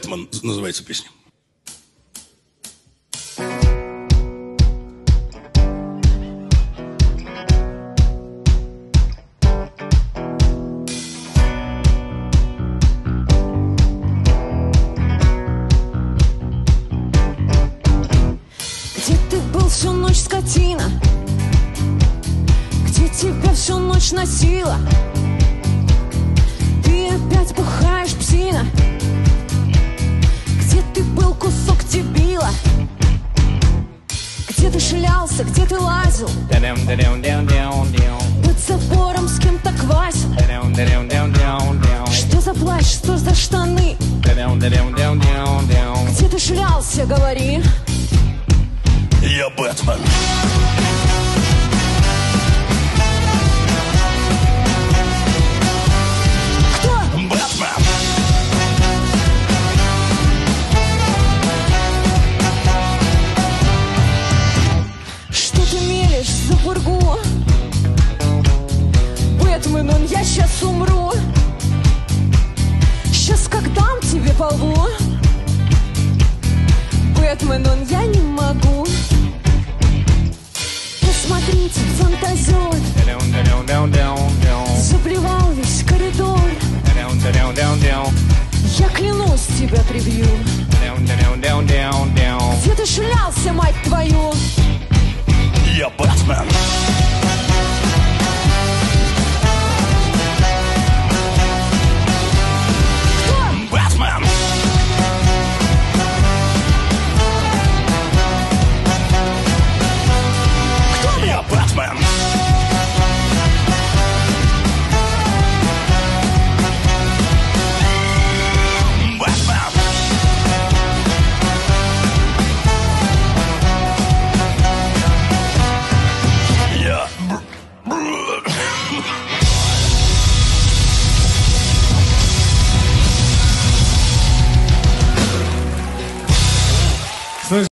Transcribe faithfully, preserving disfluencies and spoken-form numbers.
«Бэтмен» называется песня. Где ты был всю ночь, скотина? Где тебя всю ночь носила? Ты опять бухаешь, псина. Где ты был, кусок дебила? Где ты шлялся, где ты лазил? Под забором с кем-то квасил. Что за плащ, что за штаны? Где ты шлялся, говори. Я Бэтмен. Кто? Бэтмен. Что ты мелешь за пургу? Бэтмен, он, я сейчас умру. Сейчас как дам тебе по лбу. Бэтмен, он, я не могу. Посмотрите, фантазер заплевал весь коридор. Я клянусь, тебя прибью. Где ты шлялся, мать твою? Я Бэтмен.